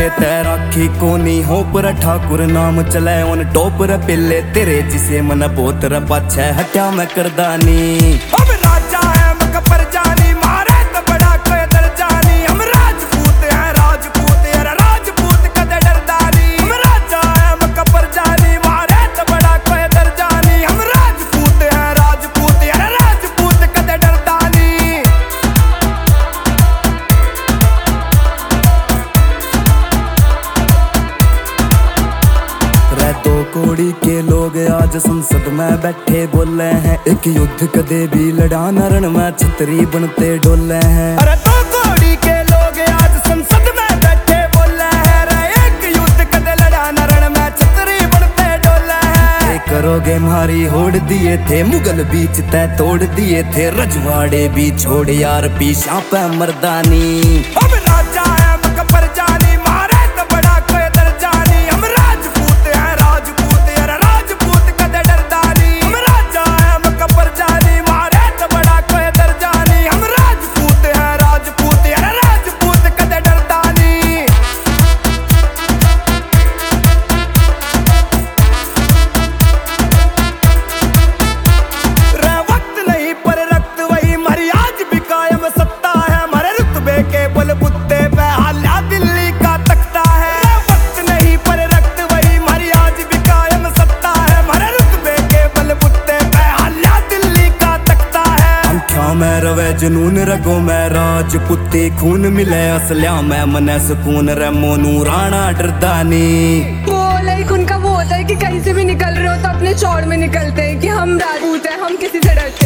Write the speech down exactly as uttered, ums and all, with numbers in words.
के तैराकी कोनी हो पर ठाकुर नाम चले उन टोप रे पिल्ले तेरे जिसे मन बहुत रे पाछे हट्या मैं करदानी। हम राजा है मक पर जानी मारे तो बड़ा कोई दर जानी। हम राजपूत है राजपूत यार राजपूत कदे डरदानी। हम राजा है मक पर जानी मारे तो बड़ा कोई दर जानी। हम राजपूत है राजपूत यार राजपूत कदे डरदानी। दो कोड़ी के लोग आज संसद में बैठे बोले हैं एक युद्ध कदे भी लड़ा नरण में छतरी बनते डोले हैं। अरे दो कोड़ी के लोग आज संसद में बैठे बोले हैं रे एक युद्ध कदे लड़ा नरण में छतरी बनते डोले हैं। ये करोगे मारी होड़ दिए थे मुगल बीच तय तोड़ दिए थे रजवाड़े भी छोड़ यार पीछा पे मर्दानी। हम राजा है मक पर जानी मारे तो बड़ा कोई दर जानी। हम राजपूत है राजपूत यार राजपूत कदे डरदानी। हम राजा है मक पर जानी मारे तो बड़ा कोई दर जानी। हम राजपूत है राजपूत यार राजपूत कदे डरदानी। रे वक्त नहीं पर रक्त वही मरी आज भी कायम सत्ता है हमारे रुतबे के बलबुत्ते पे हाल्या दिल्ली का तख्ता है। रे वक्त नहीं पर रक्त वही मरी आज भी कायम सत्ता है हमारे रुतबे के बलबुत्ते पे हाल्या दिल्ली का तख्ता है। आंखों में रवे जुनून रगों में राजपुती खून मिले असलिया में मने सुकून रे मोनू राणा डरदानी। वो लाइक उनका वो होता है कि कहीं से भी निकल रहे हो तो अपने चौड़ में निकलते हैं कि हम राजपूत हैं हम किसी से डरते हैं।